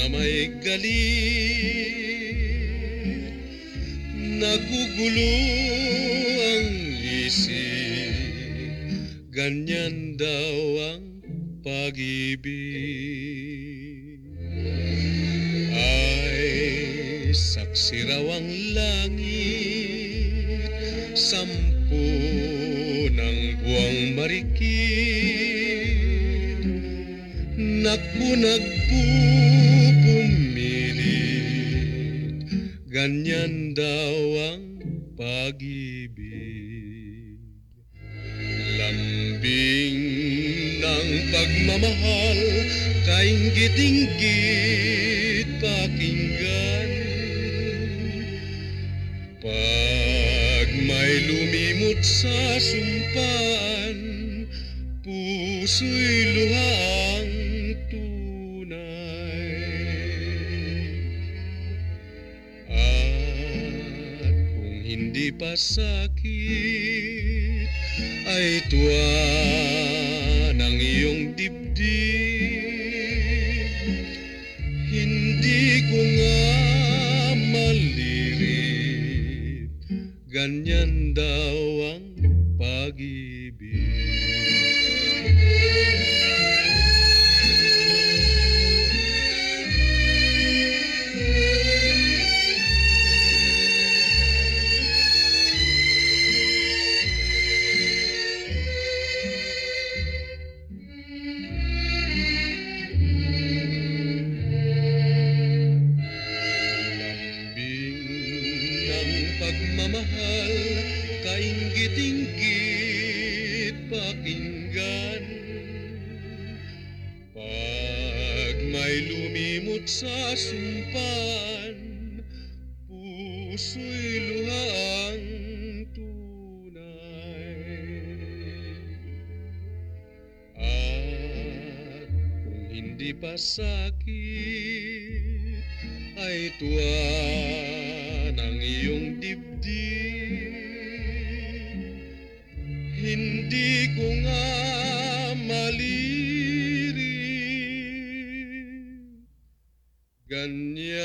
may galit, nagugulo ang isip, ganyan daw ang pag-ibig. Ay saksi raw ang langit, 10 ng buwang marikit, naku nagpupumilit, ganyan daw ang pag-ibig. Lambing ng pagmamahal, kainggit-inggit pakinggan. Pag may lumimot sa sumpaan, puso'y luhang tunay. At kung hindi pa sakit, ay tuwa ng iyong dibdib. Hindi ko nga malirip, ganyan daw ang pag-ibig. Pagmamahal, kainggit-inggit pakinggan. Pag may lumimot sa sumpan, puso'y luhang tunay. At kung hindi pa sakit, ay tuwa ng iyong dibdib. Hindi ko nga malirip, ganyan